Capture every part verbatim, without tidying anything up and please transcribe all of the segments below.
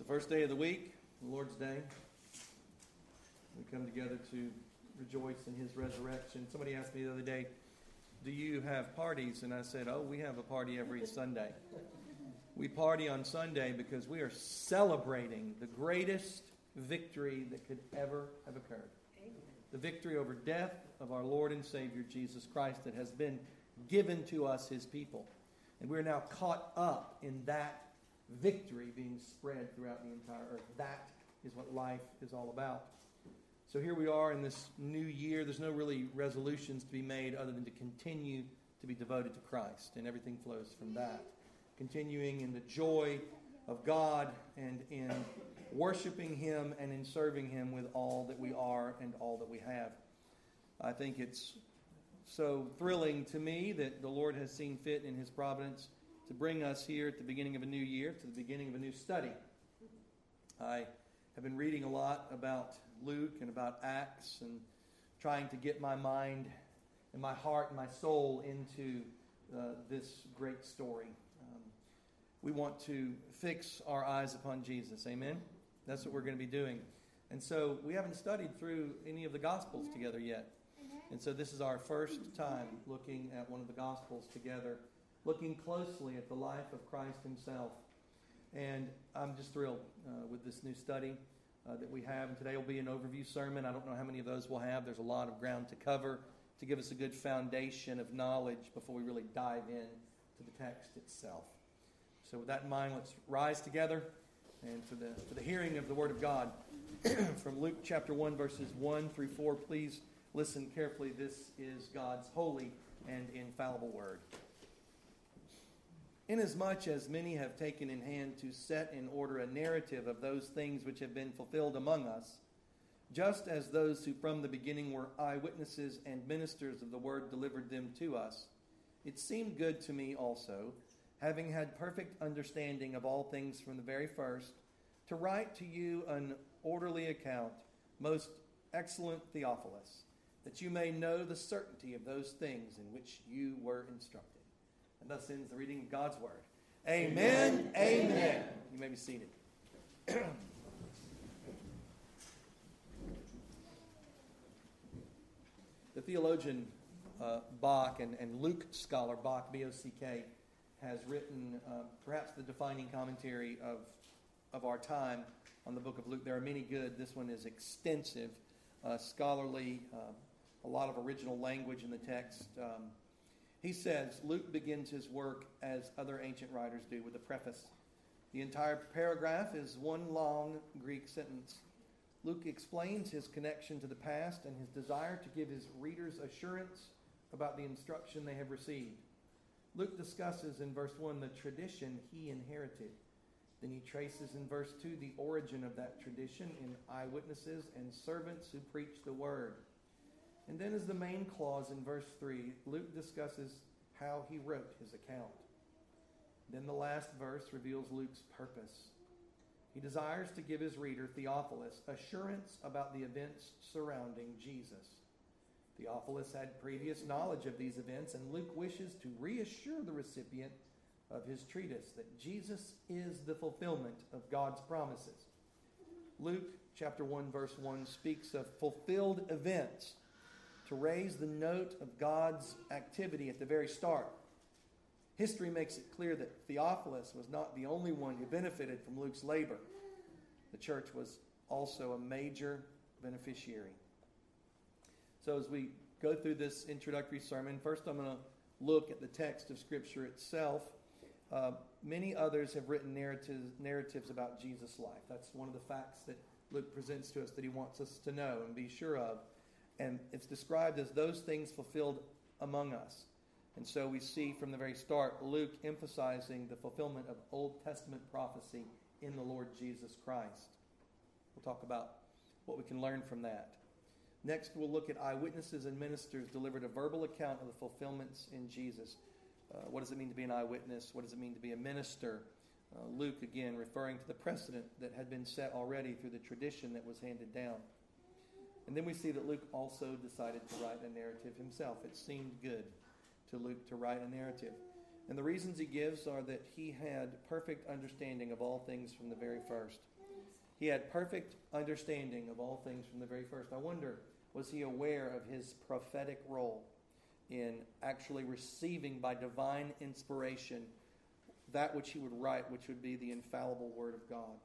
First day of the week, the Lord's Day. We come together to rejoice in His resurrection. Somebody asked me the other day, do you have parties? And I said, oh, we have a party every Sunday. We party on Sunday because we are celebrating the greatest victory that could ever have occurred. Amen. The victory over death of our Lord and Savior, Jesus Christ, that has been given to us, His people. And we're now caught up in that victory being spread throughout the entire earth. That is what life is all about. So here we are in this new year. There's no really resolutions to be made other than to continue to be devoted to Christ, and everything flows from that. Continuing in the joy of God and in worshiping Him and in serving Him with all that we are and all that we have. I think it's so thrilling to me that the Lord has seen fit in His providence to bring us here at the beginning of a new year, to the beginning of a new study. I have been reading a lot about Luke and about Acts and trying to get my mind and my heart and my soul into uh, this great story. Um, we want to fix our eyes upon Jesus. Amen? That's what we're going to be doing. And so we haven't studied through any of the Gospels together yet. And so this is our first time looking at one of the Gospels together, looking closely at the life of Christ Himself. And I'm just thrilled uh, with this new study uh, that we have. And today will be an overview sermon. I don't know how many of those we'll have. There's a lot of ground to cover to give us a good foundation of knowledge before we really dive in to the text itself. So with that in mind, let's rise together and for the, for the hearing of the Word of God from Luke chapter one, verses one through four. Please listen carefully. This is God's holy and infallible Word. Inasmuch as many have taken in hand to set in order a narrative of those things which have been fulfilled among us, just as those who from the beginning were eyewitnesses and ministers of the word delivered them to us, it seemed good to me also, having had perfect understanding of all things from the very first, to write to you an orderly account, most excellent Theophilus, that you may know the certainty of those things in which you were instructed. And thus ends the reading of God's Word. Amen. Amen. Amen. You may be seated. The theologian uh, Bach and, and Luke scholar Bach, B O C K, has written uh, perhaps the defining commentary of, of our time on the book of Luke. There are many good. This one is extensive, uh, scholarly, uh, a lot of original language in the text. Um, He says, Luke begins his work as other ancient writers do, with a preface. The entire paragraph is one long Greek sentence. Luke explains his connection to the past and his desire to give his readers assurance about the instruction they have received. Luke discusses in verse one the tradition he inherited. Then he traces in verse two the origin of that tradition in eyewitnesses and servants who preach the word. And then as the main clause in verse three, Luke discusses how he wrote his account. Then the last verse reveals Luke's purpose. He desires to give his reader, Theophilus, assurance about the events surrounding Jesus. Theophilus had previous knowledge of these events, and Luke wishes to reassure the recipient of his treatise that Jesus is the fulfillment of God's promises. Luke chapter one, verse one speaks of fulfilled events to raise the note of God's activity at the very start. History makes it clear that Theophilus was not the only one who benefited from Luke's labor. The church was also a major beneficiary. So as we go through this introductory sermon, first I'm going to look at the text of Scripture itself. Uh, many others have written narratives, narratives about Jesus' life. That's one of the facts that Luke presents to us that he wants us to know and be sure of. And it's described as those things fulfilled among us. And so we see from the very start Luke emphasizing the fulfillment of Old Testament prophecy in the Lord Jesus Christ. We'll talk about what we can learn from that. Next, we'll look at eyewitnesses and ministers delivered a verbal account of the fulfillments in Jesus. Uh, what does it mean to be an eyewitness? What does it mean to be a minister? Uh, Luke, again, referring to the precedent that had been set already through the tradition that was handed down. And then we see that Luke also decided to write a narrative himself. It seemed good to Luke to write a narrative. And the reasons he gives are that he had perfect understanding of all things from the very first. He had perfect understanding of all things from the very first. I wonder, was he aware of his prophetic role in actually receiving by divine inspiration that which he would write, which would be the infallible Word of God?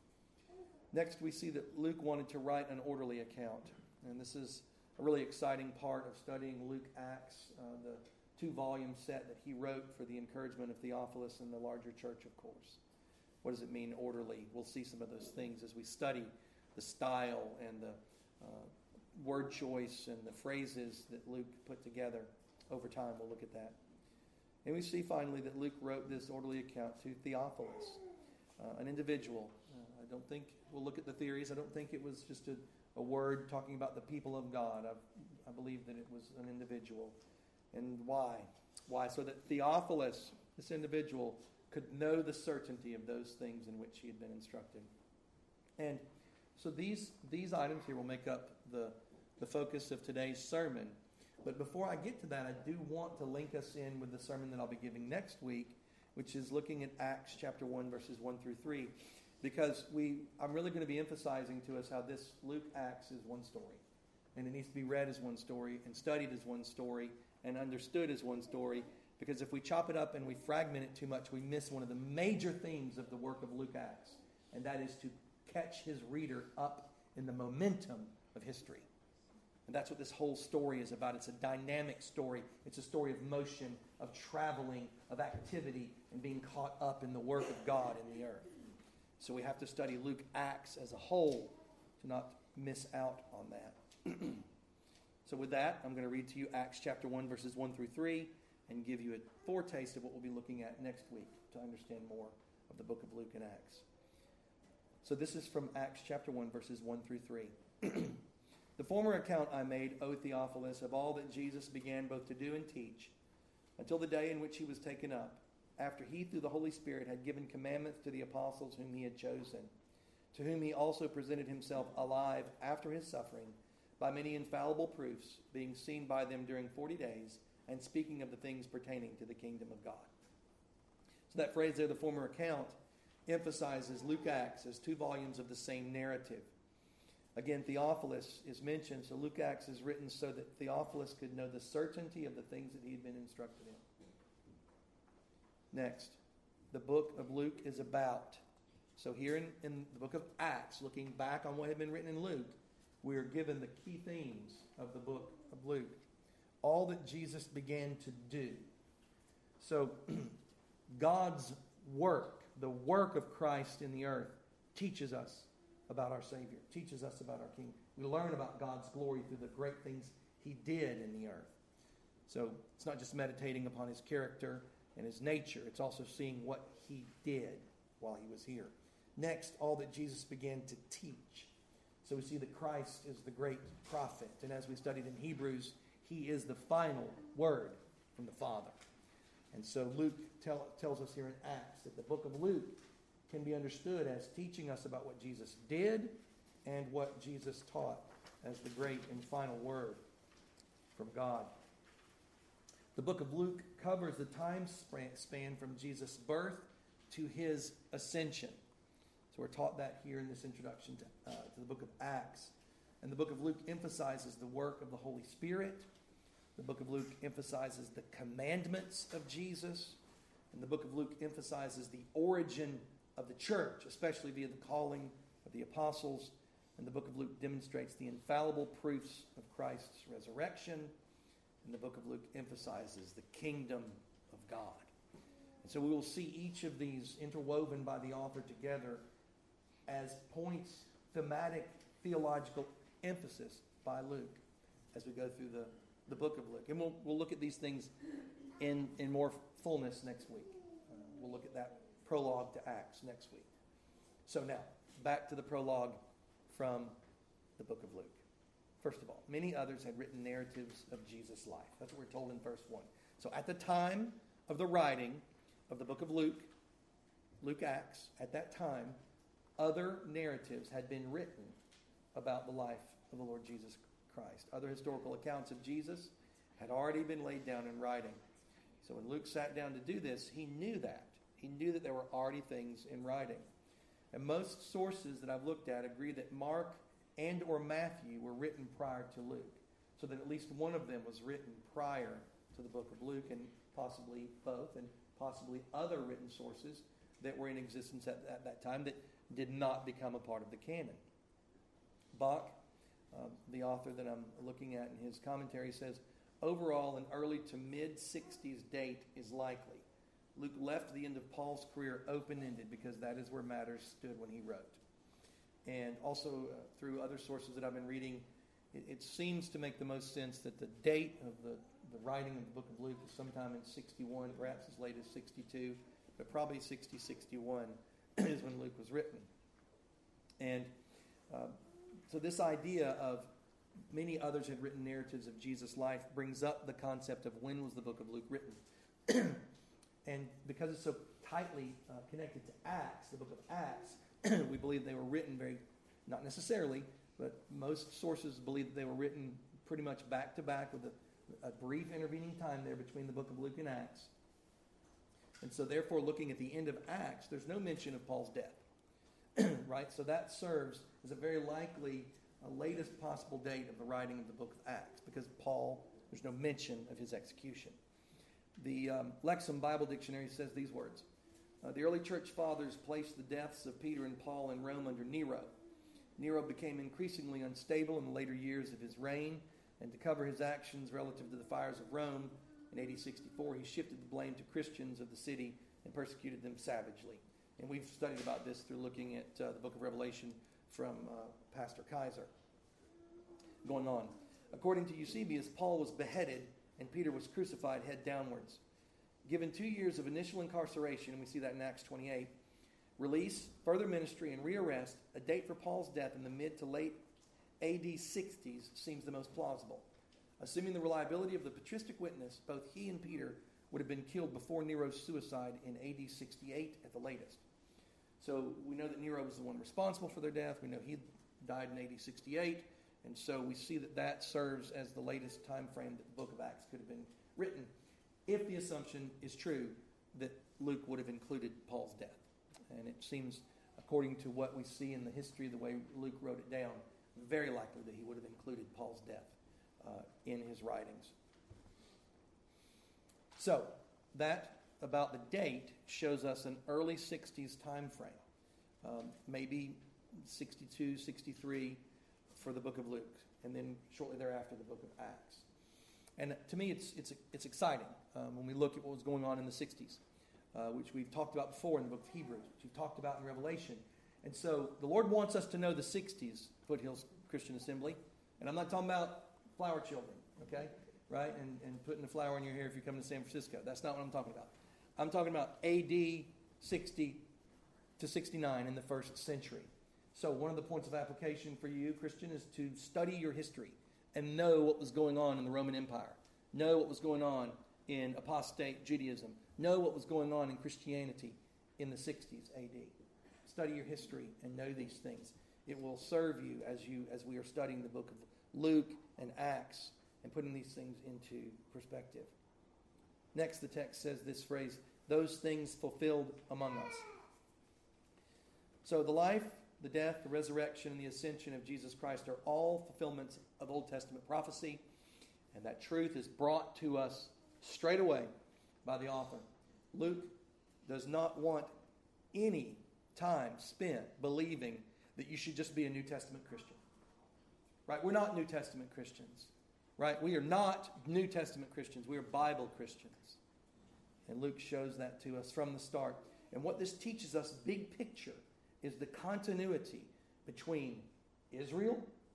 Next, we see that Luke wanted to write an orderly account. And this is a really exciting part of studying Luke Acts, uh, the two-volume set that he wrote for the encouragement of Theophilus and the larger church, of course. What does it mean, orderly? We'll see some of those things as we study the style and the uh, word choice and the phrases that Luke put together. Over time, we'll look at that. And we see finally that Luke wrote this orderly account to Theophilus, uh, an individual. Uh, I don't think, we'll look at the theories, I don't think it was just a, a word talking about the people of God. I, I believe that it was an individual. And why? Why? So that Theophilus, this individual, could know the certainty of those things in which he had been instructed. And so these these items here will make up the, the focus of today's sermon. But before I get to that, I do want to link us in with the sermon that I'll be giving next week, which is looking at Acts chapter one, verses one through three. Because we, I'm really going to be emphasizing to us how this Luke Acts is one story. And it needs to be read as one story and studied as one story and understood as one story. Because if we chop it up and we fragment it too much, we miss one of the major themes of the work of Luke Acts. And that is to catch his reader up in the momentum of history. And that's what this whole story is about. It's a dynamic story. It's a story of motion, of traveling, of activity, and being caught up in the work of God in the earth. So we have to study Luke Acts as a whole to not miss out on that. So with that, I'm going to read to you Acts chapter one, verses one through three, and give you a foretaste of what we'll be looking at next week to understand more of the book of Luke and Acts. So this is from Acts chapter one, verses one through three. The former account I made, O Theophilus, of all that Jesus began both to do and teach, until the day in which he was taken up, after he, through the Holy Spirit, had given commandments to the apostles whom he had chosen, to whom he also presented himself alive after his suffering, by many infallible proofs, being seen by them during forty days, and speaking of the things pertaining to the kingdom of God. So that phrase there, the former account, emphasizes Luke Acts as two volumes of the same narrative. Again, Theophilus is mentioned, so Luke Acts is written so that Theophilus could know the certainty of the things that he had been instructed in. Next, the book of Luke is about. So here in, in the book of Acts, looking back on what had been written in Luke, we are given the key themes of the book of Luke. All that Jesus began to do. So God's work, the work of Christ in the earth, teaches us about our Savior, teaches us about our King. We learn about God's glory through the great things he did in the earth. So it's not just meditating upon his character and his nature. It's also seeing what he did while he was here. Next, all that Jesus began to teach. So we see that Christ is the great prophet. And as we studied in Hebrews, he is the final word from the Father. And so Luke tell, tells us here in Acts that the book of Luke can be understood as teaching us about what Jesus did and what Jesus taught as the great and final word from God. The book of Luke covers the time span from Jesus' birth to his ascension. So we're taught that here in this introduction to, uh, to the book of Acts. And the book of Luke emphasizes the work of the Holy Spirit. The book of Luke emphasizes the commandments of Jesus. And the book of Luke emphasizes the origin of the church, especially via the calling of the apostles. And the book of Luke demonstrates the infallible proofs of Christ's resurrection. And the book of Luke emphasizes the kingdom of God. And so we will see each of these interwoven by the author together as points, thematic, theological emphasis by Luke as we go through the, the book of Luke. And we'll, we'll look at these things in, in more fullness next week. Uh, we'll look at that prologue to Acts next week. So now, back to the prologue from the book of Luke. First of all, many others had written narratives of Jesus' life. That's what we're told in verse one. So at the time of the writing of the book of Luke, Luke Acts, at that time, other narratives had been written about the life of the Lord Jesus Christ. Other historical accounts of Jesus had already been laid down in writing. So when Luke sat down to do this, he knew that. He knew that there were already things in writing. And most sources that I've looked at agree that Mark and or Matthew were written prior to Luke, so that at least one of them was written prior to the book of Luke, and possibly both, and possibly other written sources that were in existence at, at that time that did not become a part of the canon. Bach, uh, the author that I'm looking at in his commentary, says, overall, an early to mid-sixties date is likely. Luke left the end of Paul's career open-ended because that is where matters stood when he wrote. And also, uh, through other sources that I've been reading, it, it seems to make the most sense that the date of the, the writing of the book of Luke is sometime in sixty-one, perhaps as late as sixty-two, but probably sixty, sixty-one is when Luke was written. And uh, so this idea of many others had written narratives of Jesus' life brings up the concept of when was the book of Luke written. And because it's so tightly uh, connected to Acts, the book of Acts, we believe they were written very, not necessarily, but most sources believe that they were written pretty much back to back with a, a brief intervening time there between the book of Luke and Acts. And so therefore, looking at the end of Acts, there's no mention of Paul's death. Right? So that serves as a very likely uh, latest possible date of the writing of the book of Acts, because Paul, there's no mention of his execution. The um, Lexham Bible Dictionary says these words. Uh, the early church fathers placed the deaths of Peter and Paul in Rome under Nero. Nero became increasingly unstable in the later years of his reign, and to cover his actions relative to the fires of Rome in A D sixty-four, he shifted the blame to Christians of the city and persecuted them savagely. And we've studied about this through looking at uh, the book of Revelation from uh, Pastor Kaiser. Going on. According to Eusebius, Paul was beheaded and Peter was crucified head downwards. Given two years of initial incarceration, and we see that in Acts twenty-eight, release, further ministry, and rearrest, a date for Paul's death in the mid to late A D sixties seems the most plausible. Assuming the reliability of the patristic witness, both he and Peter would have been killed before Nero's suicide in A D sixty-eight at the latest. So we know that Nero was the one responsible for their death. We know he died in A D sixty-eight. And so we see that that serves as the latest time frame that the book of Acts could have been written, if the assumption is true that Luke would have included Paul's death. And it seems, according to what we see in the history, the way Luke wrote it down, very likely that he would have included Paul's death uh, in his writings. So, that about the date shows us an early sixties time frame, um, maybe sixty-two, sixty-three, for the book of Luke, and then shortly thereafter the book of Acts. And to me, it's it's it's exciting um, when we look at what was going on in the sixties, uh, which we've talked about before in the book of Hebrews, which we've talked about in Revelation. And so the Lord wants us to know the sixties, Foothills Christian Assembly. And I'm not talking about flower children, okay? Right? And, and putting a flower in your hair if you come to San Francisco. That's not what I'm talking about. I'm talking about A D sixty to sixty-nine in the first century. So one of the points of application for you, Christian, is to study your history and know what was going on in the Roman Empire. Know what was going on in apostate Judaism. Know what was going on in Christianity in the sixties A D. Study your history and know these things. It will serve you as you as we are studying the book of Luke and Acts and putting these things into perspective. Next, the text says this phrase, those things fulfilled among us. So the life, the death, the resurrection, and the ascension of Jesus Christ are all fulfillments of Old Testament prophecy, and that truth is brought to us straight away by the author. Luke does not want any time spent believing that you should just be a New Testament Christian. Right? We're not New Testament Christians. Right? We are not New Testament Christians. We are Bible Christians. And Luke shows that to us from the start. And what this teaches us, big picture, is the continuity between Israel,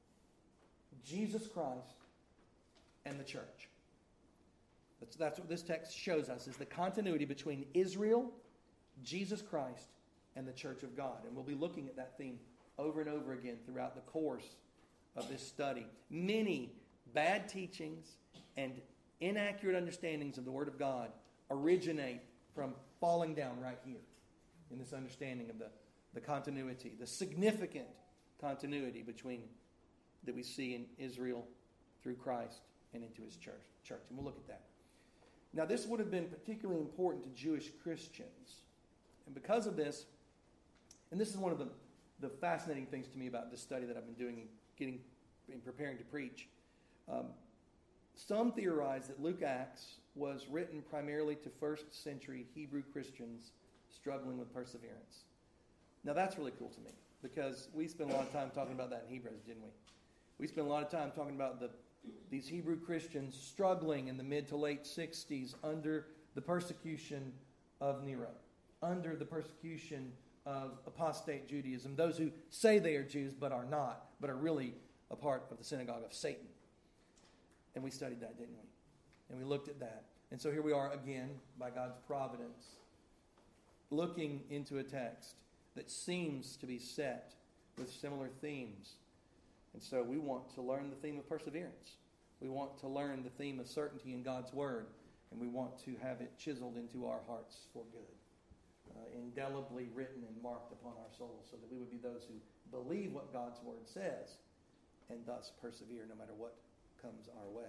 Jesus Christ, and the church. That's, that's what this text shows us, is the continuity between Israel, Jesus Christ, and the church of God. And we'll be looking at that theme over and over again throughout the course of this study. Many bad teachings and inaccurate understandings of the Word of God originate from falling down right here in this understanding of the The continuity, the significant continuity between that we see in Israel through Christ and into his church. Church, and we'll look at that. Now, this would have been particularly important to Jewish Christians. And because of this, And this is one of the, the fascinating things to me about this study that I've been doing and getting in preparing to preach. Um, some theorize that Luke Acts was written primarily to first century Hebrew Christians struggling with perseverance. Now that's really cool to me, because we spent a lot of time talking about that in Hebrews, didn't we? We spent a lot of time talking about the these Hebrew Christians struggling in the mid to late sixties under the persecution of Nero, under the persecution of apostate Judaism, those who say they are Jews but are not, but are really a part of the synagogue of Satan. And we studied that, didn't we? And we looked at that. And so here we are again, by God's providence, looking into a text that seems to be set with similar themes. And so we want to learn the theme of perseverance. We want to learn the theme of certainty in God's Word. And we want to have it chiseled into our hearts for good. Uh, indelibly written and marked upon our souls, so that we would be those who believe what God's Word says and thus persevere no matter what comes our way.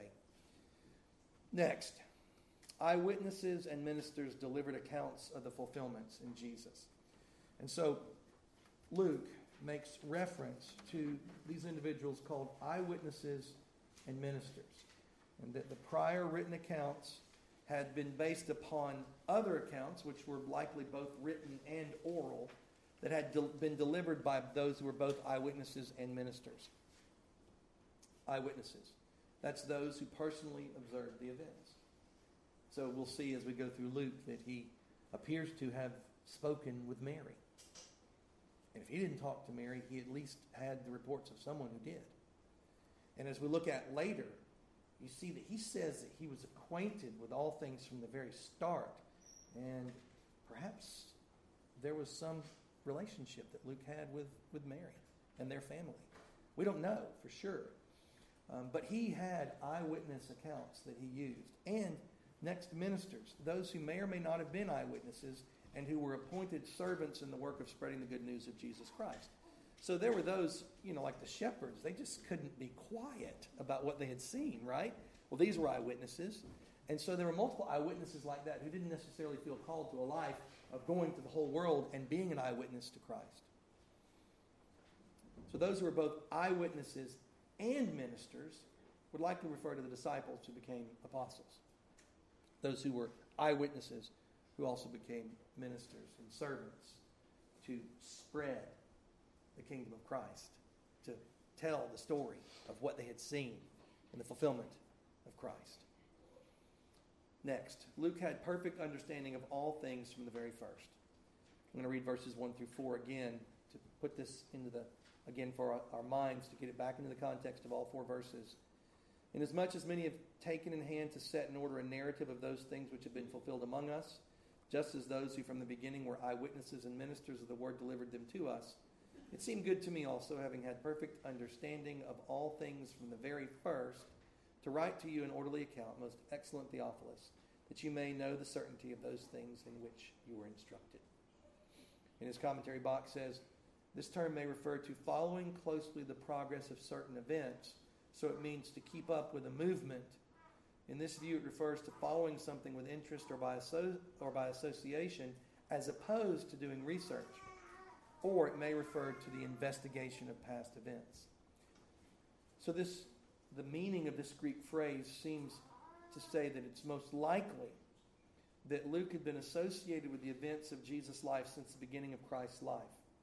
Next, eyewitnesses and ministers delivered accounts of the fulfillments in Jesus. And so Luke makes reference to these individuals called eyewitnesses and ministers, and that the prior written accounts had been based upon other accounts, which were likely both written and oral, that had de- been delivered by those who were both eyewitnesses and ministers. Eyewitnesses. That's those who personally observed the events. So we'll see as we go through Luke that he appears to have spoken with Mary. And if he didn't talk to Mary, he at least had the reports of someone who did. And as we look at later, you see that he says that he was acquainted with all things from the very start. And perhaps there was some relationship that Luke had with, with Mary and their family. We don't know for sure. Um, but he had eyewitness accounts that he used. And next, ministers, those who may or may not have been eyewitnesses and who were appointed servants in the work of spreading the good news of Jesus Christ. So there were those, you know, like the shepherds. They just couldn't be quiet about what they had seen, right? Well, these were eyewitnesses. And so there were multiple eyewitnesses like that who didn't necessarily feel called to a life of going to the whole world and being an eyewitness to Christ. So those who were both eyewitnesses and ministers would likely refer to the disciples who became apostles. Those who were eyewitnesses who also became ministers and servants to spread the kingdom of Christ, to tell the story of what they had seen in the fulfillment of Christ. Next, Luke had perfect understanding of all things from the very first. I'm going to read verses one through four again to put this into the, again for our, our minds, to get it back into the context of all four verses. Inasmuch as many have taken in hand to set in order a narrative of those things which have been fulfilled among us, just as those who from the beginning were eyewitnesses and ministers of the word delivered them to us, it seemed good to me also, having had perfect understanding of all things from the very first, to write to you an orderly account, most excellent Theophilus, that you may know the certainty of those things in which you were instructed. In his commentary, Bach says, this term may refer to following closely the progress of certain events, so it means to keep up with a movement. In this view, it refers to following something with interest or by, asso- or by association, as opposed to doing research. Or it may refer to the investigation of past events. So this, the meaning of this Greek phrase seems to say that it's most likely that Luke had been associated with the events of Jesus' life since the beginning of Christ's life.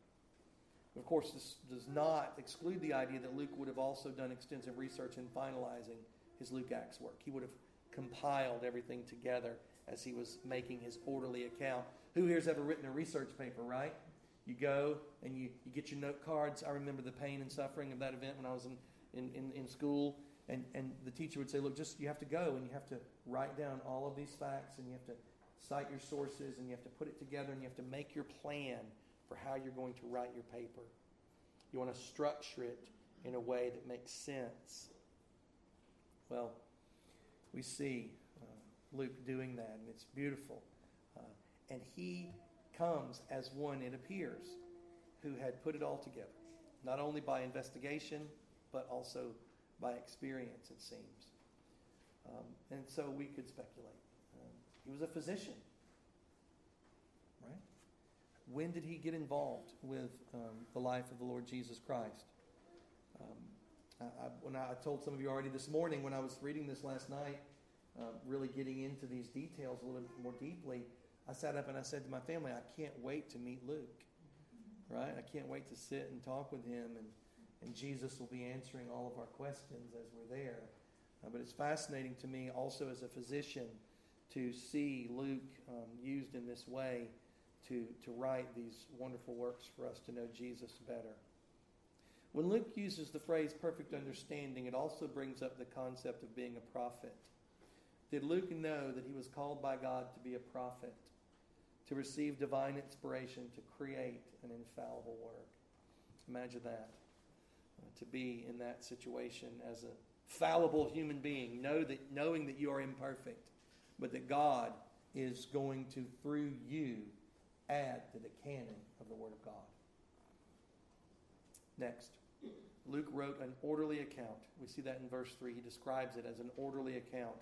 Of course, this does not exclude the idea that Luke would have also done extensive research in finalizing his Luke Acts work. He would have compiled everything together as he was making his orderly account. Who here has ever written a research paper, right? You go and you, you get your note cards. I remember the pain and suffering of that event when I was in, in, in, in school. And, and the teacher would say, look, just you have to go and you have to write down all of these facts and you have to cite your sources and you have to put it together and you have to make your plan for how you're going to write your paper. You want to structure it in a way that makes sense. Well, we see uh, Luke doing that, and it's beautiful. Uh, and he comes as one, it appears, who had put it all together, not only by investigation, but also by experience, it seems. Um, and so we could speculate. Um, he was a physician, right? when did he get involved with um, the life of the Lord Jesus Christ? Um, I, I, when I, I told some of you already this morning when I was reading this last night, uh, really getting into these details a little bit more deeply, I sat up and I said to my family, I can't wait to meet Luke, right? I can't wait to sit and talk with him, and, and Jesus will be answering all of our questions as we're there. Uh, but it's fascinating to me also as a physician to see Luke um, used in this way to, to write these wonderful works for us to know Jesus better. When Luke uses the phrase perfect understanding, it also brings up the concept of being a prophet. Did Luke know that he was called by God to be a prophet, to receive divine inspiration, to create an infallible work? Imagine that. Uh, to be in that situation as a fallible human being, know that, knowing that you are imperfect, but that God is going to, through you, add to the canon of the Word of God. Next, Luke wrote an orderly account. We see that in verse three. He describes it as an orderly account.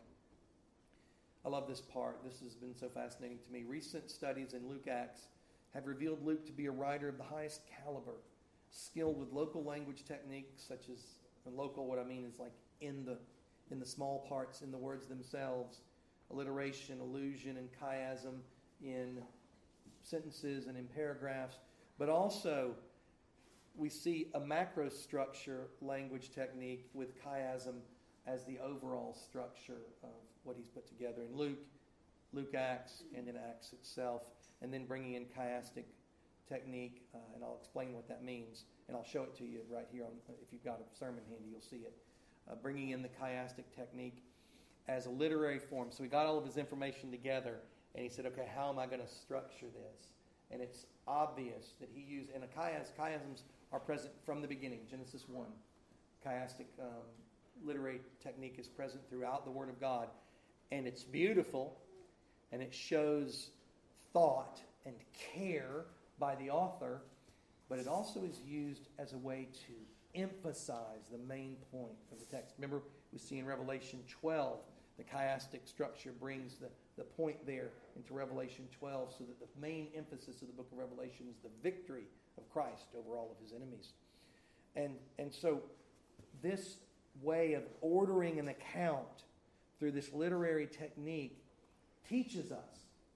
I love this part. This has been so fascinating to me. Recent studies in Luke Acts have revealed Luke to be a writer of the highest caliber, skilled with local language techniques such as, and local, what I mean is like in the in the small parts, in the words themselves, alliteration, allusion, and chiasm in sentences and in paragraphs, but also we see a macro structure language technique with chiasm as the overall structure of what he's put together in Luke, Luke Acts, and in Acts itself, and then bringing in chiastic technique, uh, and I'll explain what that means, and I'll show it to you right here. On, if you've got a sermon handy, you'll see it. Uh, bringing in the chiastic technique as a literary form. So he got all of his information together, and he said, okay, how am I going to structure this? And it's obvious that he used, and a chias, chiasms are present from the beginning, Genesis one. Chiastic um, literary technique is present throughout the Word of God. And it's beautiful, and it shows thought and care by the author, but it also is used as a way to emphasize the main point of the text. Remember, we see in Revelation twelve, the chiastic structure brings the, the point there into Revelation twelve, so that the main emphasis of the book of Revelation is the victory of Christ over all of his enemies. And, and so this way of ordering an account through this literary technique teaches us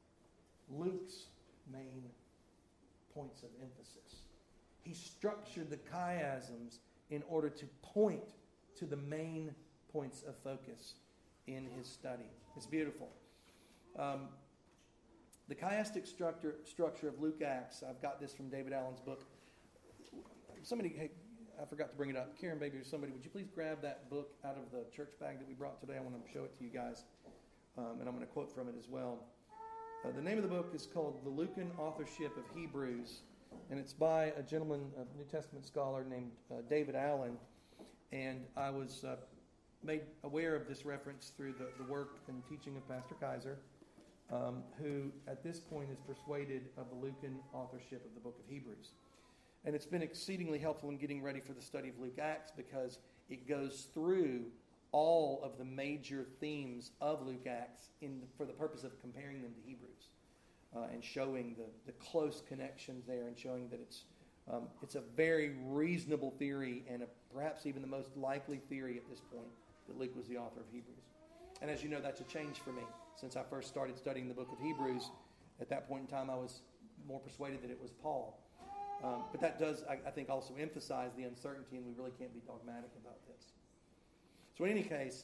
Luke's main points of emphasis. He structured the chiasms in order to point to the main points of focus in his study. It's beautiful. Um, the chiastic structure, structure of Luke Acts, I've got this from David Allen's book. Somebody, hey, I forgot to bring it up. Karen, baby, or somebody, would you please grab that book out of the church bag that we brought today? I want to show it to you guys, um, and I'm going to quote from it as well. Uh, the name of the book is called The Lucan Authorship of Hebrews, and it's by a gentleman, a New Testament scholar named uh, David Allen, and I was uh, made aware of this reference through the, the work and teaching of Pastor Kaiser, um, who at this point is persuaded of the Lucan authorship of the book of Hebrews. And it's been exceedingly helpful in getting ready for the study of Luke Acts because it goes through all of the major themes of Luke Acts in the, for the purpose of comparing them to Hebrews uh, and showing the, the close connections there, and showing that it's um, it's a very reasonable theory, and a, perhaps even the most likely theory at this point, that Luke was the author of Hebrews. And as you know, that's a change for me. Since I first started studying the book of Hebrews, at that point in time I was more persuaded that it was Paul. Um, but that does, I, I think, also emphasize the uncertainty, and we really can't be dogmatic about this. So in any case,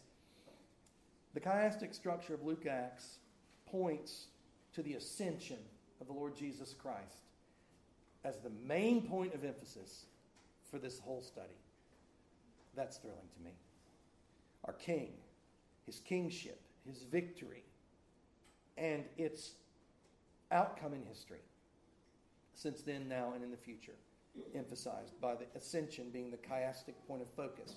the chiastic structure of Luke Acts points to the ascension of the Lord Jesus Christ as the main point of emphasis for this whole study. That's thrilling to me. Our King, his kingship, his victory, and its outcome in history, since then, now, and in the future, emphasized by the ascension being the chiastic point of focus.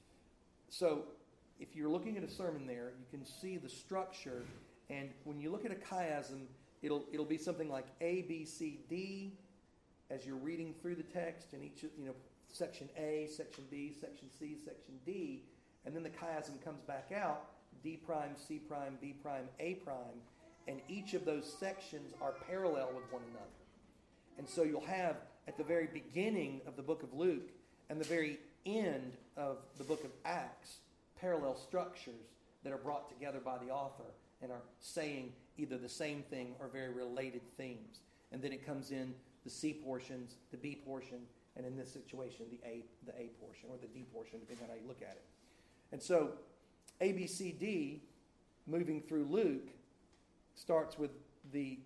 So, if you're looking at a sermon there, you can see the structure, and when you look at a chiasm, it'll it'll be something like A, B, C, D, as you're reading through the text, and each, you know, section A, section B, section C, section D, and then the chiasm comes back out, D prime, C prime, B prime, A prime, and each of those sections are parallel with one another. And so you'll have at the very beginning of the book of Luke and the very end of the book of Acts parallel structures that are brought together by the author and are saying either the same thing or very related themes. And then it comes in the C portions, the B portion, and in this situation, the A, the A portion or the D portion, depending on how you look at it. And so A, B, C, D, moving through Luke, starts with the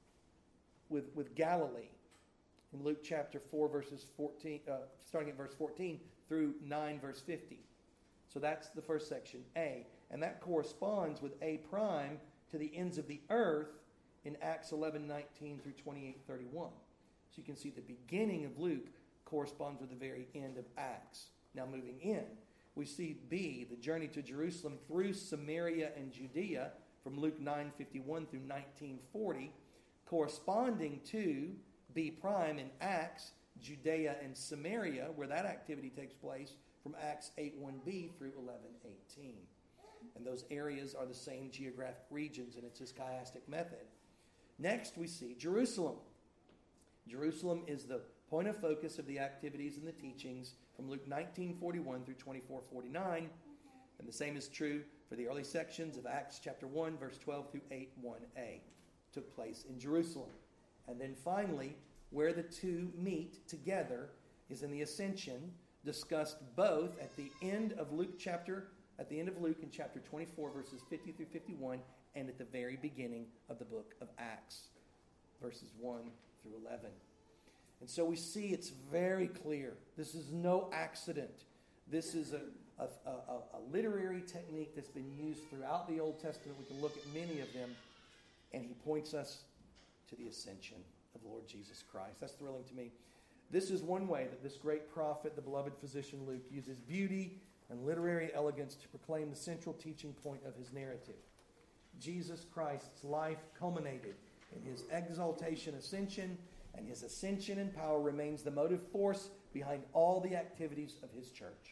with with Galilee in Luke chapter four, verses fourteen, uh, starting at verse fourteen through nine, verse fifty. So that's the first section, A, and that corresponds with A prime to the ends of the earth in Acts eleven nineteen through twenty-eight thirty-one. So you can see the beginning of Luke corresponds with the very end of Acts. Now moving in, we see B, the journey to Jerusalem through Samaria and Judea, from Luke nine fifty-one through nineteen forty, corresponding to B prime in Acts, Judea and Samaria, where that activity takes place, from Acts eight one b through eleven eighteen. And those areas are the same geographic regions, and it's this chiastic method. Next, we see Jerusalem. Jerusalem is the point of focus of the activities and the teachings from Luke nineteen forty-one through twenty-four forty-nine. And the same is true for the early sections of Acts chapter one, verse twelve through eight one a. Took place in Jerusalem. And then finally, where the two meet together is in the ascension, discussed both at the end of Luke chapter, at the end of Luke in chapter twenty-four, verses fifty through fifty-one, and at the very beginning of the book of Acts, verses one through eleven. And so we see it's very clear. This is no accident. This is a, a, a, a literary technique that's been used throughout the Old Testament. We can look at many of them. And he points us to the ascension of Lord Jesus Christ. That's thrilling to me. This is one way that this great prophet, the beloved physician Luke, uses beauty and literary elegance to proclaim the central teaching point of his narrative. Jesus Christ's life culminated in his exaltation, ascension, and his ascension and power remains the motive force behind all the activities of his church.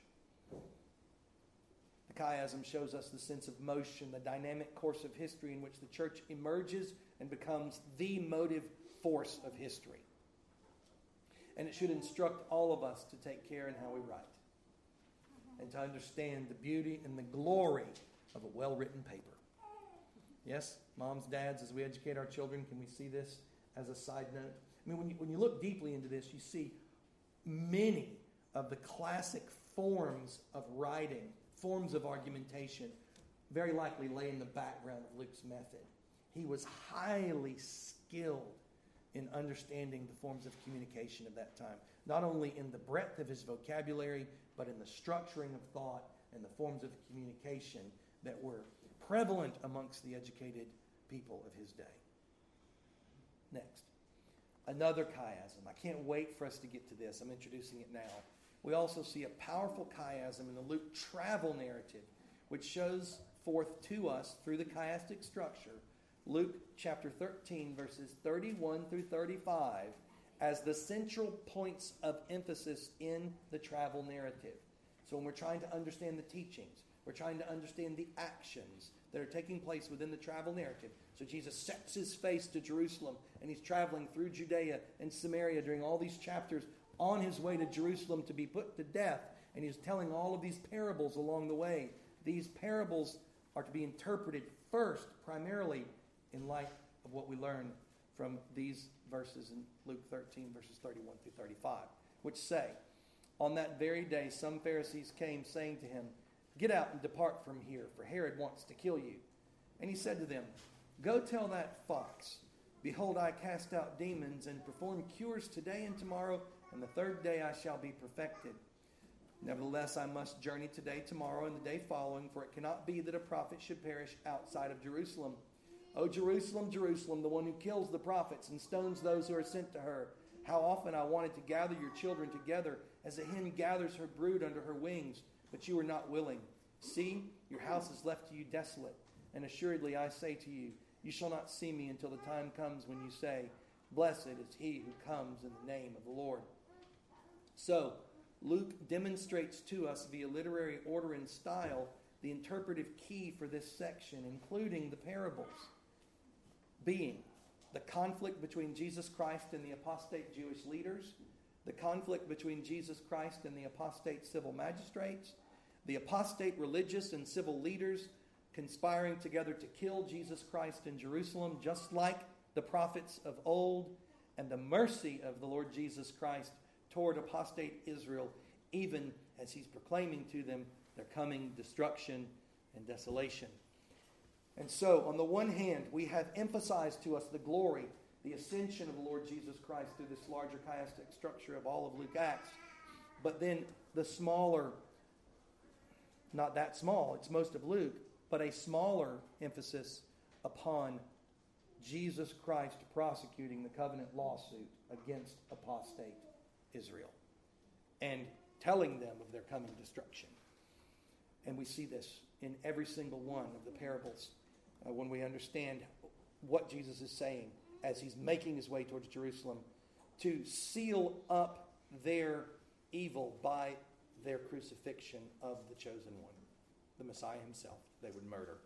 The chiasm shows us the sense of motion, the dynamic course of history in which the church emerges and becomes the motive force of history. And it should instruct all of us to take care in how we write and to understand the beauty and the glory of a well-written paper. Yes, moms, dads, as we educate our children, can we see this as a side note? I mean, when you, when you look deeply into this, you see many of the classic forms of writing, forms of argumentation, very likely lay in the background of Luke's method. He was highly skilled in understanding the forms of communication of that time, not only in the breadth of his vocabulary, but in the structuring of thought and the forms of communication that were prevalent amongst the educated people of his day. Next, another chiasm. I can't wait for us to get to this. I'm introducing it now. We also see a powerful chiasm in the Luke travel narrative, which shows forth to us through the chiastic structure Luke chapter thirteen, verses thirty-one through thirty-five, as the central points of emphasis in the travel narrative. So when we're trying to understand the teachings, we're trying to understand the actions that are taking place within the travel narrative. So Jesus sets his face to Jerusalem, and he's traveling through Judea and Samaria during all these chapters on his way to Jerusalem to be put to death. And he's telling all of these parables along the way. These parables are to be interpreted first, primarily, in light of what we learn from these verses in Luke thirteen, verses thirty-one through thirty-five, which say, on that very day some Pharisees came, saying to him, "Get out and depart from here, for Herod wants to kill you." And he said to them, "Go tell that fox, behold, I cast out demons and perform cures today and tomorrow, and the third day I shall be perfected. Nevertheless, I must journey today, tomorrow, and the day following, for it cannot be that a prophet should perish outside of Jerusalem. O Jerusalem, Jerusalem, the one who kills the prophets and stones those who are sent to her. How often I wanted to gather your children together as a hen gathers her brood under her wings, but you are not willing. See, your house is left to you desolate. And assuredly I say to you, you shall not see me until the time comes when you say, blessed is he who comes in the name of the Lord." So, Luke demonstrates to us via literary order and style the interpretive key for this section, including the parables, being the conflict between Jesus Christ and the apostate Jewish leaders, the conflict between Jesus Christ and the apostate civil magistrates, the apostate religious and civil leaders conspiring together to kill Jesus Christ in Jerusalem, just like the prophets of old, and the mercy of the Lord Jesus Christ toward apostate Israel, even as he's proclaiming to them their coming destruction and desolation. And so, on the one hand, we have emphasized to us the glory, the ascension of the Lord Jesus Christ through this larger chiastic structure of all of Luke Acts. But then the smaller, not that small, it's most of Luke, but a smaller emphasis upon Jesus Christ prosecuting the covenant lawsuit against apostate Israel and telling them of their coming destruction. And we see this in every single one of the parables uh, when we understand what Jesus is saying as he's making his way towards Jerusalem to seal up their evil by their crucifixion of the chosen one, the Messiah himself, they would murder.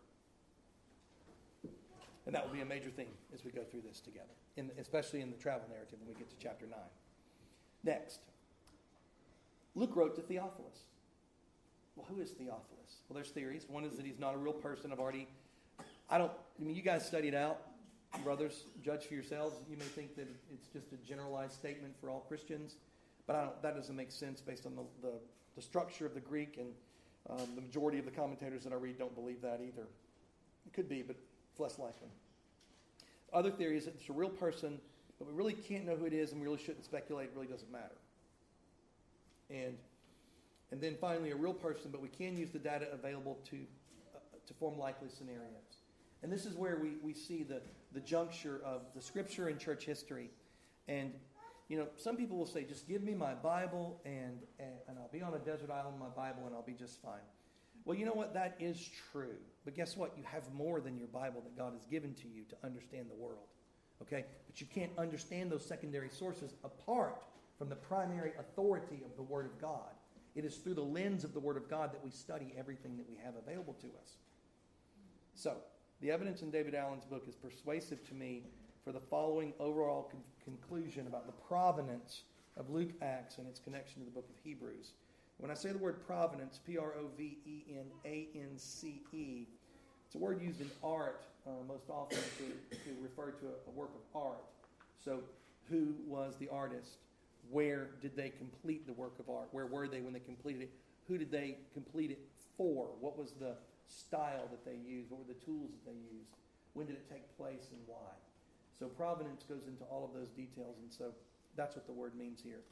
And that will be a major theme as we go through this together, in, especially in the travel narrative when we get to chapter nine. Next, Luke wrote to Theophilus. Well, who is Theophilus? Well, there's theories. One is that he's not a real person. I've already, I don't, I mean, you guys study it out. Brothers, judge for yourselves. You may think that it's just a generalized statement for all Christians, but I don't, that doesn't make sense based on the, the, the structure of the Greek, and um, the majority of the commentators that I read don't believe that either. It could be, but it's less likely. Other theory is that it's a real person, but we really can't know who it is, and we really shouldn't speculate. It really doesn't matter. And and then finally, a real person, but we can use the data available to uh, to form likely scenarios. And this is where we, we see the, the juncture of the Scripture and church history. And, you know, some people will say, just give me my Bible, and, and, and I'll be on a desert island with my Bible, and I'll be just fine. Well, you know what? That is true. But guess what? You have more than your Bible that God has given to you to understand the world. Okay? But you can't understand those secondary sources apart from the primary authority of the Word of God. It is through the lens of the Word of God that we study everything that we have available to us. So, the evidence in David Allen's book is persuasive to me for the following overall con- conclusion about the provenance of Luke Acts and its connection to the book of Hebrews. When I say the word provenance, P R O V E N A N C E, it's a word used in art uh, most often to, to refer to a, a work of art. So, who was the artist? Where did they complete the work of art? Where were they when they completed it? Who did they complete it for? What was the style that they used? What were the tools that they used? When did it take place and why? So provenance goes into all of those details, and so that's what the word means here.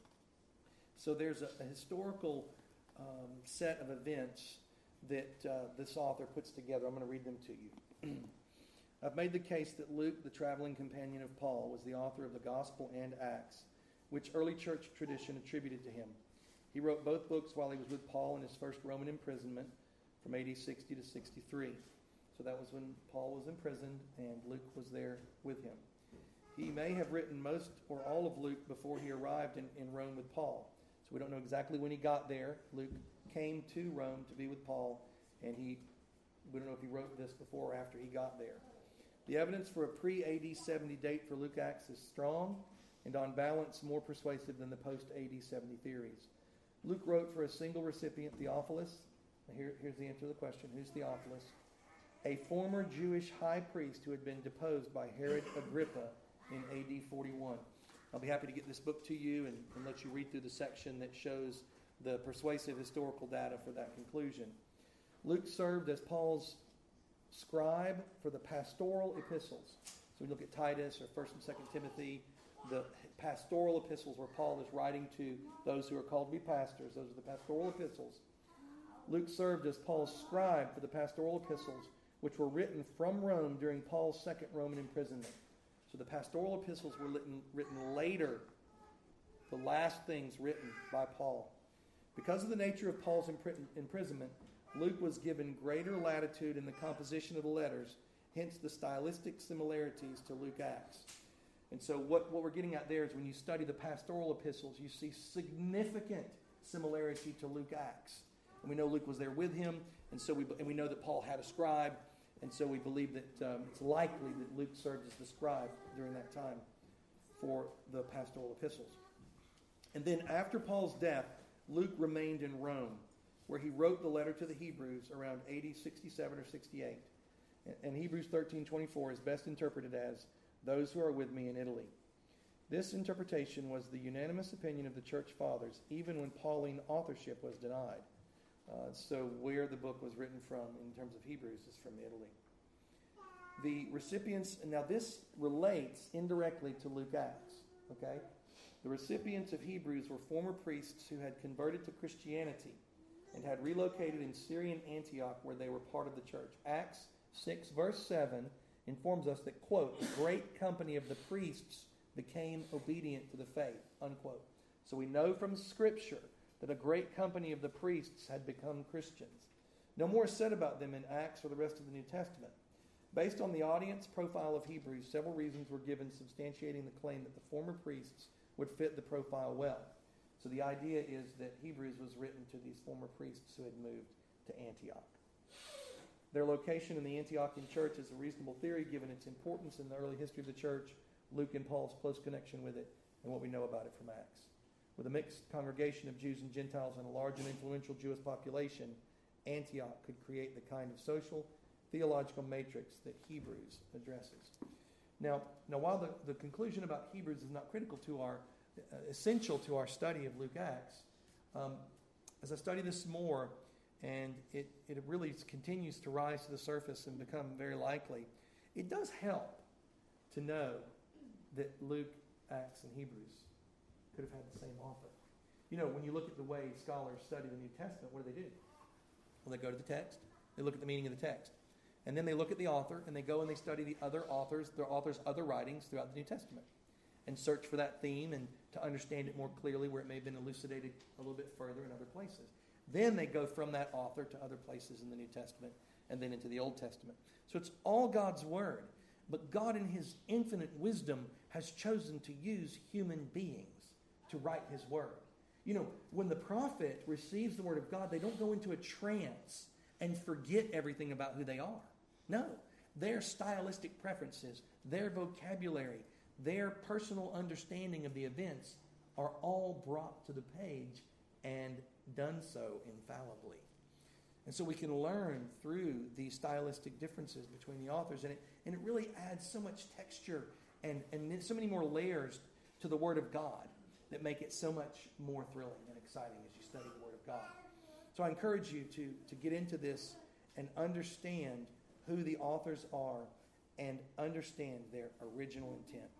So there's a, a historical um, set of events that uh, this author puts together. I'm going to read them to you. I've made the case that Luke, the traveling companion of Paul, was the author of the Gospel and Acts, which early church tradition attributed to him. He wrote both books while he was with Paul in his first Roman imprisonment from A D sixty to sixty-three. So that was when Paul was imprisoned and Luke was there with him. He may have written most or all of Luke before he arrived in, in Rome with Paul. So we don't know exactly when he got there. Luke came to Rome to be with Paul, and he we don't know if he wrote this before or after he got there. The evidence for a pre-A D seventy date for Luke Acts is strong and on balance more persuasive than the post-A D seventy theories. Luke wrote for a single recipient, Theophilus. Here, here's the answer to the question. Who's Theophilus? A former Jewish high priest who had been deposed by Herod Agrippa in A D forty-one. I'll be happy to get this book to you and, and let you read through the section that shows the persuasive historical data for that conclusion. Luke served as Paul's scribe for the pastoral epistles. So we look at Titus or First and Second Timothy, the pastoral epistles where Paul is writing to those who are called to be pastors. Those are the pastoral epistles. Luke served as Paul's scribe for the pastoral epistles, which were written from Rome during Paul's second Roman imprisonment. So the pastoral epistles were written, written later, the last things written by Paul. Because of the nature of Paul's imprisonment, Luke was given greater latitude in the composition of the letters, hence the stylistic similarities to Luke Acts. And so what, what we're getting at there is when you study the pastoral epistles, you see significant similarity to Luke Acts. And we know Luke was there with him, and so we and we know that Paul had a scribe. And so we believe that um, it's likely that Luke served as the scribe during that time for the pastoral epistles. And then after Paul's death, Luke remained in Rome, where he wrote the letter to the Hebrews around A D sixty-seven or sixty-eight. And Hebrews thirteen twenty-four is best interpreted as, those who are with me in Italy. This interpretation was the unanimous opinion of the church fathers, even when Pauline authorship was denied. Uh, so where the book was written from in terms of Hebrews is from Italy. The recipients, now this relates indirectly to Luke Acts, okay? The recipients of Hebrews were former priests who had converted to Christianity and had relocated in Syrian Antioch where they were part of the church. Acts six verse seven informs us that, quote, a great company of the priests became obedient to the faith, unquote. So we know from Scripture that a great company of the priests had become Christians. No more is said about them in Acts or the rest of the New Testament. Based on the audience profile of Hebrews, several reasons were given substantiating the claim that the former priests would fit the profile well. So the idea is that Hebrews was written to these former priests who had moved to Antioch. Their location in the Antiochian church is a reasonable theory given its importance in the early history of the church, Luke and Paul's close connection with it, and what we know about it from Acts. With a mixed congregation of Jews and Gentiles and a large and influential Jewish population, Antioch could create the kind of social, theological matrix that Hebrews addresses. Now, now while the, the conclusion about Hebrews is not critical to our, uh, essential to our study of Luke Acts, um, as I study this more, and it, it really continues to rise to the surface and become very likely, it does help to know that Luke, Acts, and Hebrews could have had the same author. You know, when you look at the way scholars study the New Testament, what do they do? Well, they go to the text, they look at the meaning of the text, and then they look at the author, and they go and they study the other authors, the author's other writings throughout the New Testament, and search for that theme and to understand it more clearly where it may have been elucidated a little bit further in other places. Then they go from that author to other places in the New Testament and then into the Old Testament. So it's all God's Word. But God in His infinite wisdom has chosen to use human beings to write His Word. You know, when the prophet receives the Word of God, they don't go into a trance and forget everything about who they are. No. Their stylistic preferences, their vocabulary, their personal understanding of the events are all brought to the page and done so infallibly. And so we can learn through these stylistic differences between the authors, and it, and it really adds so much texture and, and so many more layers to the Word of God that make it so much more thrilling and exciting as you study the Word of God. So I encourage you to, to get into this and understand who the authors are and understand their original intent.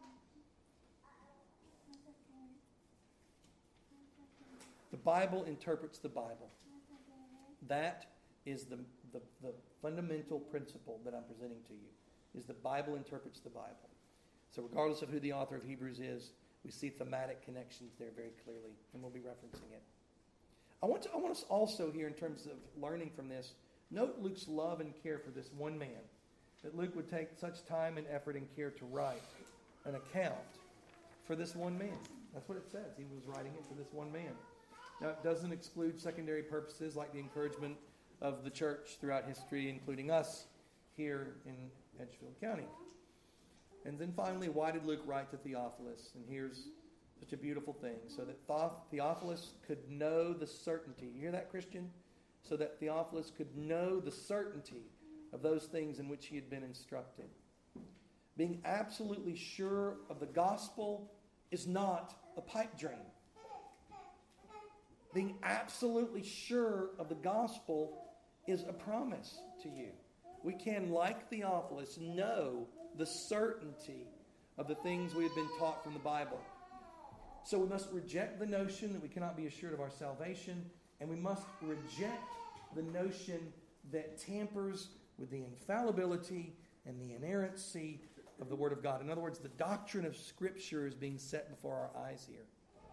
The Bible interprets the Bible. That is the, the, the fundamental principle that I'm presenting to you, is the Bible interprets the Bible. So regardless of who the author of Hebrews is, we see thematic connections there very clearly, and we'll be referencing it. I want, to, I want us also here, in terms of learning from this, note Luke's love and care for this one man, that Luke would take such time and effort and care to write an account for this one man. That's what it says. He was writing it for this one man. Now, it doesn't exclude secondary purposes like the encouragement of the church throughout history, including us here in Edgefield County. And then finally, why did Luke write to Theophilus? And here's such a beautiful thing. So that Theophilus could know the certainty. You hear that, Christian? So that Theophilus could know the certainty of those things in which he had been instructed. Being absolutely sure of the gospel is not a pipe dream. Being absolutely sure of the gospel is a promise to you. We can, like Theophilus, know the certainty of the things we have been taught from the Bible. So we must reject the notion that we cannot be assured of our salvation, and we must reject the notion that tampers with the infallibility and the inerrancy of the Word of God. In other words, the doctrine of Scripture is being set before our eyes here.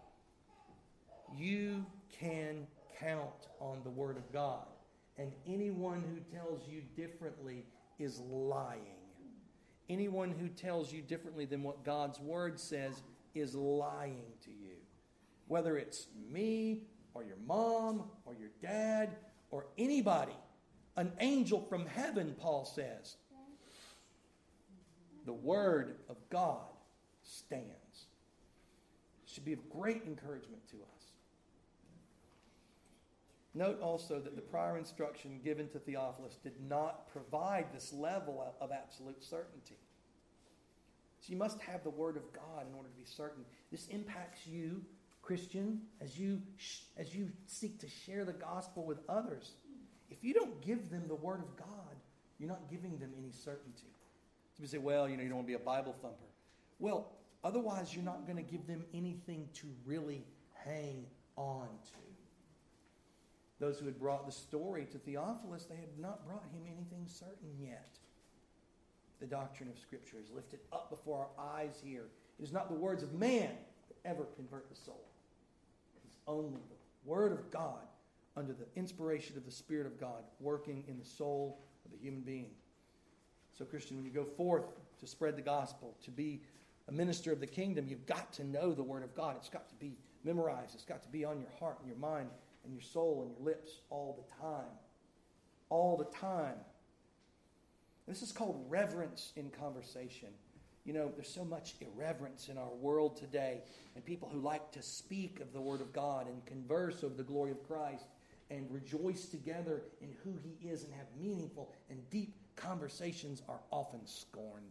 You can count on the Word of God, and anyone who tells you differently is lying. Anyone who tells you differently than what God's Word says is lying to you. Whether it's me or your mom or your dad or anybody an angel from heaven, Paul says. The Word of God stands. It should be of great encouragement to us. Note also that the prior instruction given to Theophilus did not provide this level of absolute certainty. So you must have the Word of God in order to be certain. This impacts you, Christian, as you as you seek to share the gospel with others. If you don't give them the Word of God, you're not giving them any certainty. So you say, well, you know, you don't want to be a Bible thumper. Well, otherwise you're not going to give them anything to really hang on to. Those who had brought the story to Theophilus, they had not brought him anything certain yet. The doctrine of Scripture is lifted up before our eyes here. It is not the words of man that ever convert the soul. It is only the Word of God under the inspiration of the Spirit of God working in the soul of the human being. So, Christian, when you go forth to spread the gospel, to be a minister of the kingdom, you've got to know the Word of God. It's got to be memorized. It's got to be on your heart and your mind and your soul and your lips all the time. All the time. This is called reverence in conversation. You know, there's so much irreverence in our world today, and people who like to speak of the Word of God and converse over the glory of Christ and rejoice together in who He is and have meaningful and deep conversations are often scorned.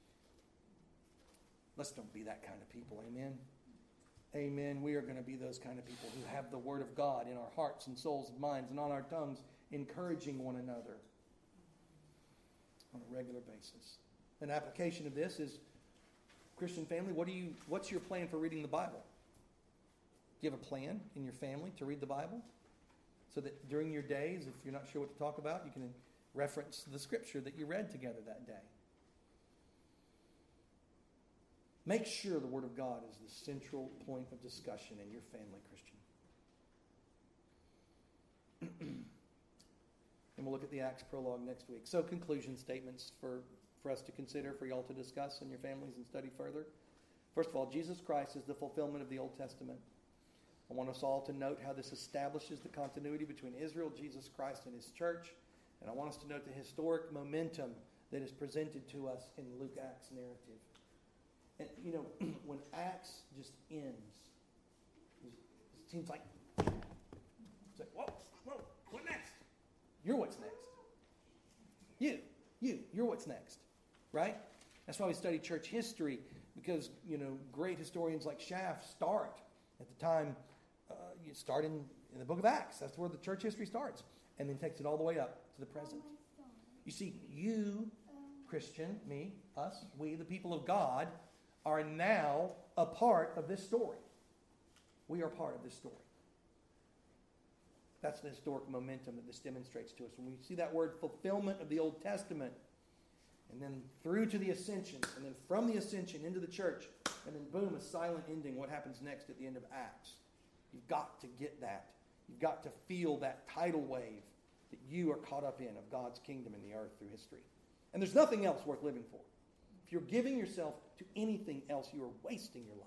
Let's don't be that kind of people, amen? Amen. We are going to be those kind of people who have the Word of God in our hearts and souls and minds and on our tongues, encouraging one another on a regular basis. An application of this is, Christian family, what do you? What's your plan for reading the Bible? Do you have a plan in your family to read the Bible? So that during your days, if you're not sure what to talk about, you can reference the Scripture that you read together that day. Make sure the Word of God is the central point of discussion in your family, Christian. And we'll look at the Acts prologue next week. So conclusion statements for, for us to consider, for y'all to discuss in your families and study further. First of all, Jesus Christ is the fulfillment of the Old Testament. I want us all to note how this establishes the continuity between Israel, Jesus Christ, and His church. And I want us to note the historic momentum that is presented to us in Luke Acts narrative. And, you know, when Acts just ends, it seems like, it's like, whoa, whoa, what next? You're what's next. You, you, you're what's next, right? That's why we study church history, because, you know, great historians like Schaff start at the time, uh, you start in, in the book of Acts. That's where the church history starts, and then takes it all the way up to the present. You see, you, Christian, me, us, we, the people of God, are now a part of this story. We are part of this story. That's the historic momentum that this demonstrates to us. When we see that word fulfillment of the Old Testament, and then through to the ascension, and then from the ascension into the church, and then boom, a silent ending, what happens next at the end of Acts? You've got to get that. You've got to feel that tidal wave that you are caught up in of God's kingdom in the earth through history. And there's nothing else worth living for. If you're giving yourself to anything else, you are wasting your life.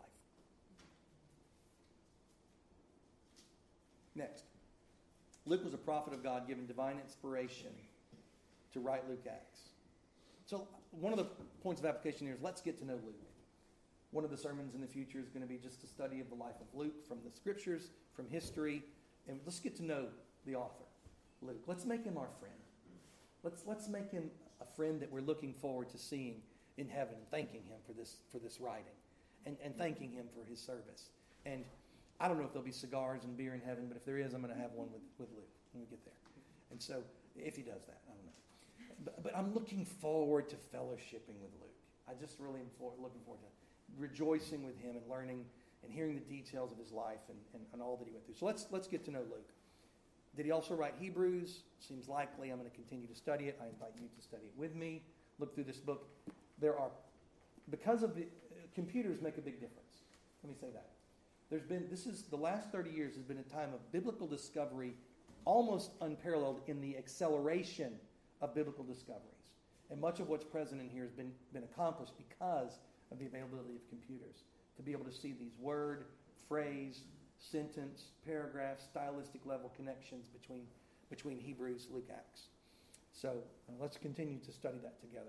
Next. Luke was a prophet of God given divine inspiration to write Luke Acts. So one of the points of application here is let's get to know Luke. One of the sermons in the future is going to be just a study of the life of Luke from the Scriptures, from history, and let's get to know the author, Luke. Let's make him our friend. Let's let's make him a friend that we're looking forward to seeing in heaven and thanking him for this for this writing and, and thanking him for his service. And I don't know if there'll be cigars and beer in heaven, but if there is, I'm going to have one with, with Luke when we get there. And so if he does that, I don't know. But, but I'm looking forward to fellowshipping with Luke. I just really am for, looking forward to rejoicing with him and learning and hearing the details of his life and, and, and all that he went through. So let's let's get to know Luke. Did he also write Hebrews? Seems likely. I'm going to continue to study it. I invite you to study it with me. Look through this book. There are, because of the, uh, computers make a big difference. Let me say that. There's been, this is, the last thirty years has been a time of biblical discovery almost unparalleled in the acceleration of biblical discoveries. And much of what's present in here has been, been accomplished because of the availability of computers. To be able to see these word, phrase, sentence, paragraph, stylistic level connections between, between Hebrews, Luke, Acts. So uh, let's continue to study that together.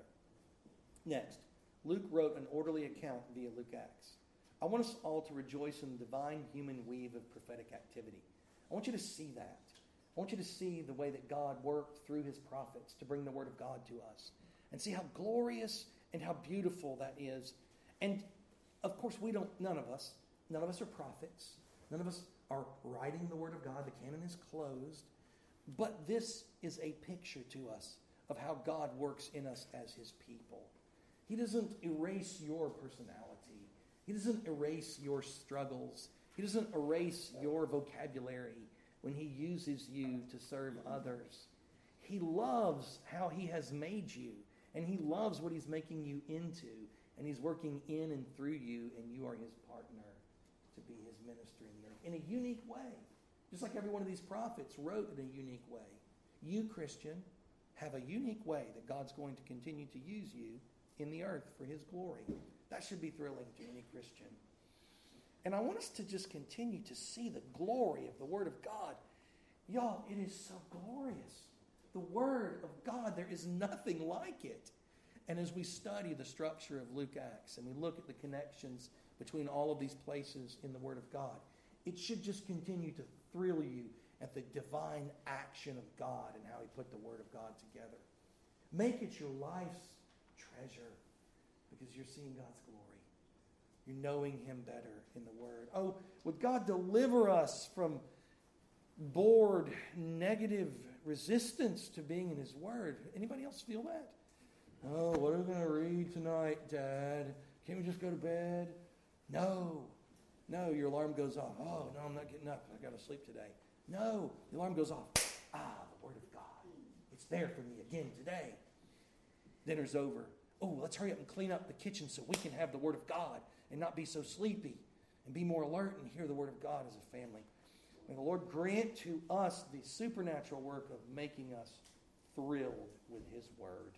Next, Luke wrote an orderly account via Luke Acts. I want us all to rejoice in the divine human weave of prophetic activity. I want you to see that. I want you to see the way that God worked through his prophets to bring the word of God to us. And see how glorious and how beautiful that is. And of course, we don't, none of us, none of us are prophets. None of us are writing the word of God. The canon is closed. But this is a picture to us of how God works in us as his people. He doesn't erase your personality. He doesn't erase your struggles. He doesn't erase your vocabulary when he uses you to serve others. He loves how he has made you, and he loves what he's making you into, and he's working in and through you, and you are his partner to be his minister in the earth in a unique way. Just like every one of these prophets wrote in a unique way. You, Christian, have a unique way that God's going to continue to use you in the earth for his glory. That should be thrilling to any Christian. And I want us to just continue to see the glory of the Word of God. Y'all, it is so glorious. The Word of God, there is nothing like it. And as we study the structure of Luke Acts and we look at the connections between all of these places in the Word of God, it should just continue to thrill you at the divine action of God and how he put the Word of God together. Make it your life's treasure because you're seeing God's glory. You're knowing him better in the Word. Oh, would God deliver us from bored, negative resistance to being in his Word? Anybody else feel that? Oh, what are we going to read tonight, Dad? Can't we just go to bed? No. No, your alarm goes off. Oh, no, I'm not getting up. I got to sleep today. No, the alarm goes off. Ah, the Word of God. It's there for me again today. Dinner's over. Oh, let's hurry up and clean up the kitchen so we can have the Word of God and not be so sleepy and be more alert and hear the Word of God as a family. May the Lord grant to us the supernatural work of making us thrilled with his Word.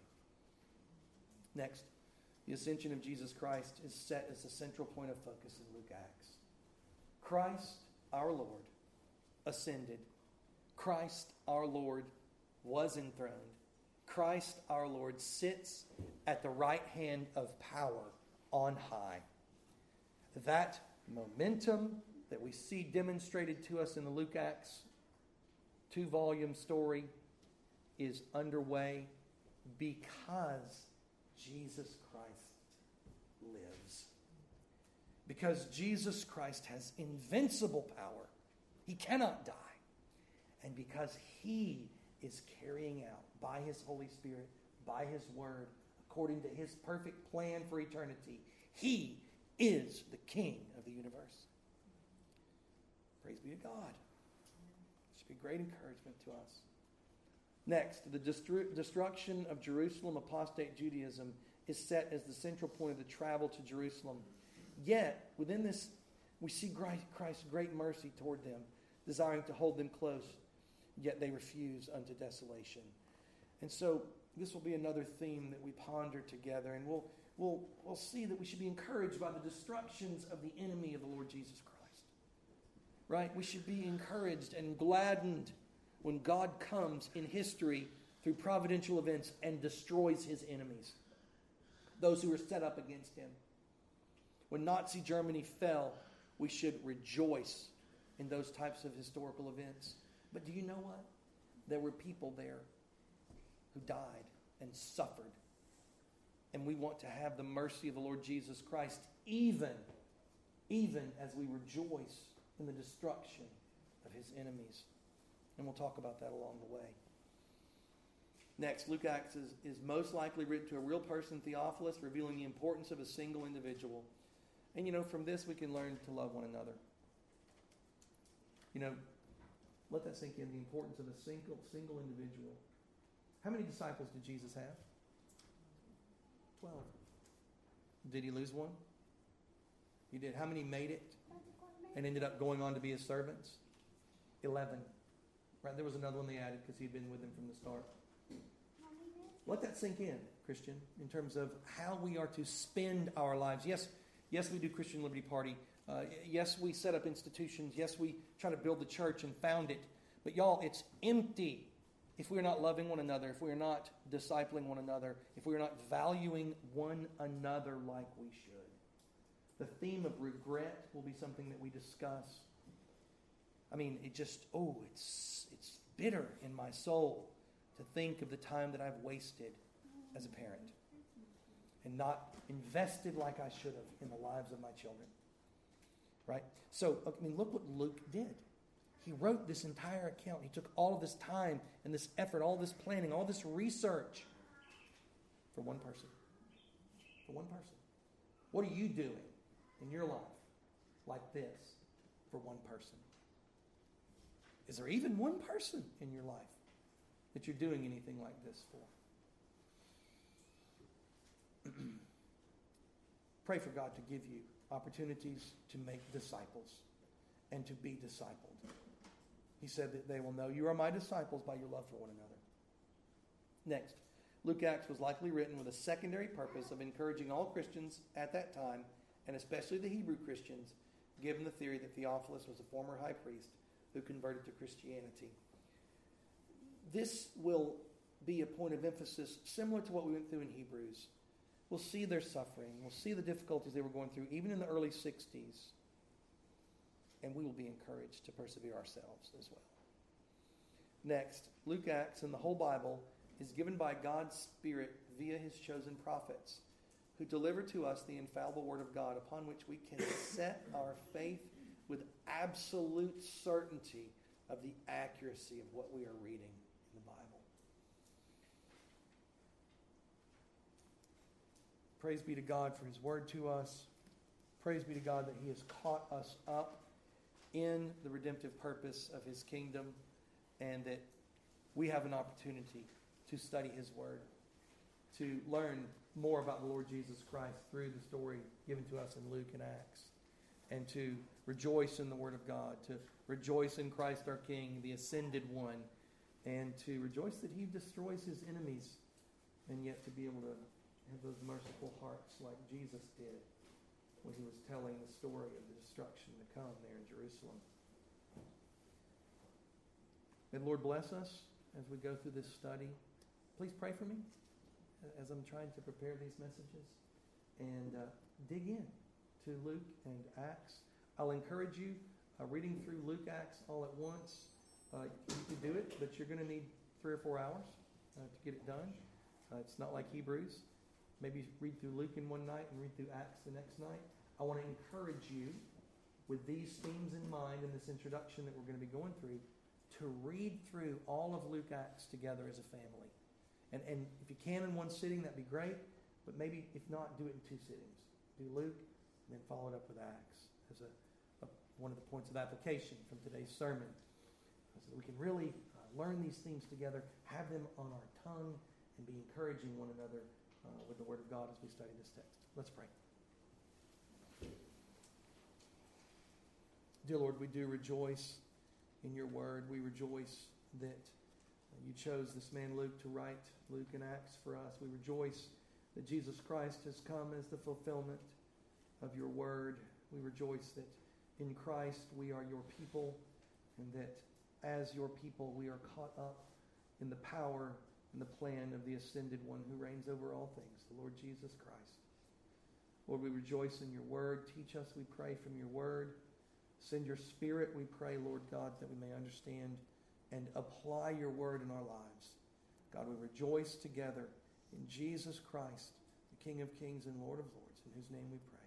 Next, the ascension of Jesus Christ is set as the central point of focus in Luke Acts. Christ, our Lord, ascended. Christ, our Lord, was enthroned. Christ, our Lord, sits at the right hand of power on high. That momentum that we see demonstrated to us in the Luke Acts two-volume story is underway because Jesus Christ lives. Because Jesus Christ has invincible power. He cannot die. And because he is carrying out by his Holy Spirit, by his Word, according to his perfect plan for eternity, he is the King of the universe. Praise be to God. It should be great encouragement to us. Next, the destru- destruction of Jerusalem, apostate Judaism, is set as the central point of the travel to Jerusalem. Yet, within this, we see Christ's great mercy toward them, desiring to hold them close, yet they refuse unto desolation. And so, this will be another theme that we ponder together, and we'll, we'll, we'll see that we should be encouraged by the destructions of the enemy of the Lord Jesus Christ. Right? We should be encouraged and gladdened when God comes in history through providential events and destroys his enemies, those who are set up against him. When Nazi Germany fell, we should rejoice in those types of historical events. But do you know what? There were people there who died and suffered. And we want to have the mercy of the Lord Jesus Christ even, even as we rejoice in the destruction of his enemies. And we'll talk about that along the way. Next, Luke Acts is, is most likely written to a real person, Theophilus, revealing the importance of a single individual. And, you know, from this we can learn to love one another. You know, let that sink in, the importance of a single, single individual. How many disciples did Jesus have? Twelve. Did he lose one? He did. How many made it and ended up going on to be his servants? Eleven. Right? There was another one they added because he'd been with them from the start. Let that sink in, Christian, in terms of how we are to spend our lives. Yes, yes, we do Christian Liberty Party. Uh, yes, we set up institutions. Yes, we try to build the church and found it. But y'all, it's empty if we are not loving one another, if we are not discipling one another, if we are not valuing one another like we should. The theme of regret will be something that we discuss. I mean, it just, oh, it's it's bitter in my soul to think of the time that I've wasted as a parent and not invested like I should have in the lives of my children. Right? So, I mean, look what Luke did. He wrote this entire account. He took all of this time and this effort, all this planning, all this research for one person. For one person. What are you doing in your life like this for one person? Is there even one person in your life that you're doing anything like this for? Pray for God to give you opportunities to make disciples and to be discipled. He said that they will know you are my disciples by your love for one another. Next, Luke Acts was likely written with a secondary purpose of encouraging all Christians at that time, and especially the Hebrew Christians, given the theory that Theophilus was a former high priest who converted to Christianity. This will be a point of emphasis similar to what we went through in Hebrews. We'll see their suffering. We'll see the difficulties they were going through, even in the early sixties. And we will be encouraged to persevere ourselves as well. Next, Luke Acts and the whole Bible is given by God's Spirit via his chosen prophets, who deliver to us the infallible Word of God, upon which we can set our faith with absolute certainty of the accuracy of what we are reading in the Bible. Praise be to God for his word to us. Praise be to God that he has caught us up in the redemptive purpose of his kingdom, and that we have an opportunity to study his word, to learn more about the Lord Jesus Christ through the story given to us in Luke and Acts, and to rejoice in the word of God, to rejoice in Christ our King, the ascended one, and to rejoice that he destroys his enemies, and yet to be able to have those merciful hearts like Jesus did when he was telling the story of the destruction to come there in Jerusalem. May the Lord bless us as we go through this study. Please pray for me as I'm trying to prepare these messages, and uh, dig in to Luke and Acts. I'll encourage you, uh, reading through Luke Acts all at once. Uh, you can do it, but you're going to need three or four hours uh, to get it done. Uh, it's not like Hebrews. Maybe read through Luke in one night and read through Acts the next night. I want to encourage you, with these themes in mind and this introduction that we're going to be going through, to read through all of Luke Acts together as a family. And, and if you can in one sitting, that'd be great. But maybe, if not, do it in two sittings. Do Luke, and then follow it up with Acts as a, a one of the points of application from today's sermon. So that we can really uh, learn these themes together, have them on our tongue, and be encouraging one another uh, with the Word of God as we study this text. Let's pray. Dear Lord, we do rejoice in your word. We rejoice that you chose this man Luke to write Luke and Acts for us. We rejoice that Jesus Christ has come as the fulfillment of your word. We rejoice that in Christ we are your people, and that as your people we are caught up in the power and the plan of the ascended one who reigns over all things, the Lord Jesus Christ. Lord, we rejoice in your word. Teach us, we pray, from your word. Send your Spirit, we pray, Lord God, that we may understand and apply your word in our lives. God, we rejoice together in Jesus Christ, the King of kings and Lord of lords, in whose name we pray.